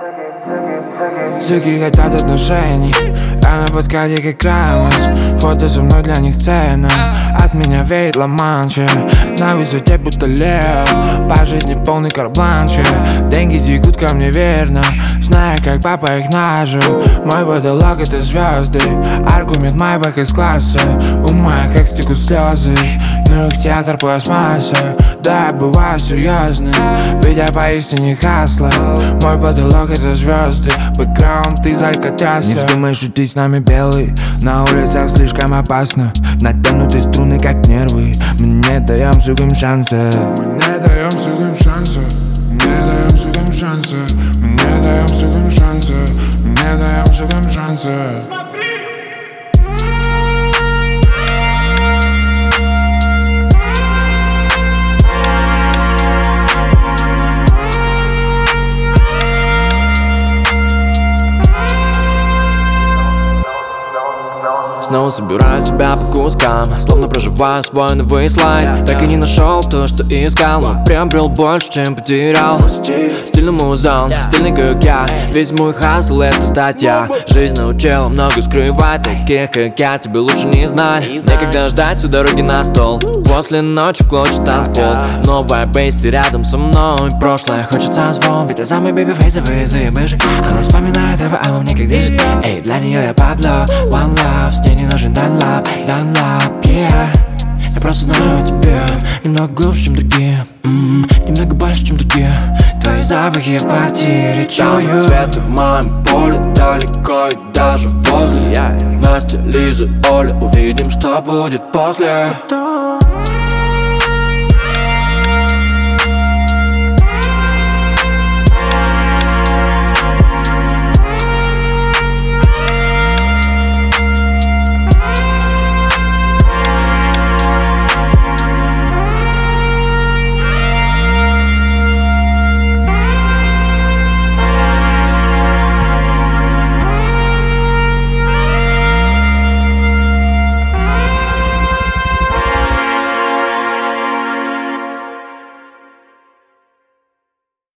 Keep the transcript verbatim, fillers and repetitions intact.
Суки хотят отношений, а на подкате как Рамос. Фото со мной для них ценно. От меня веет ла-манча. На высоте будто Лео. По жизни полный карбланча. Деньги текут ко мне верно, зная, как папа их нажил. Мой потолок это звезды. Аргумент майбах из класса. У моих как стекут слезы. Ну их театр пластмасса. Да, бываю серьезным, ведь я поистине хасла. Мой потолок это звезды. Бэкграунд из Алькатраса. Не вздумай шутить с нами, белый. На улицах слишком опасно. Натянутые струны как нервы. Мы не даем сукам шанса. Мы не даем сукам шанса. Не даем сукам шанса. Мы не даем сукам шанса. Мы не даем сукам шанса. Снова собираю себя по кускам, словно проживаю свой новый слайд. Так и не нашел то, что искал, но приобрел больше, чем потерял. Стильный музон, стильный как я. Весь мой хасл это статья. Жизнь научила много скрывать. Таких как я тебе лучше не знать. Некогда ждать всю дороги на стол. После ночи в клочья танцпол. Новая бейсти рядом со мной. Прошлое хочется звон, ведь я самый бэби-фейсовый заебышек. Она вспоминает его, а во мне как дышит. Эй, для нее я Пабло, one love. С ней не нужен Dunlop, Dunlop, yeah. Я просто знаю тебя немного глубже, чем другие, mm, немного больше, чем другие. Твои запахи в квартире чую. Цветы в моем поле далеко и даже возле. Настя, Лиза, Оля, увидим, что будет после.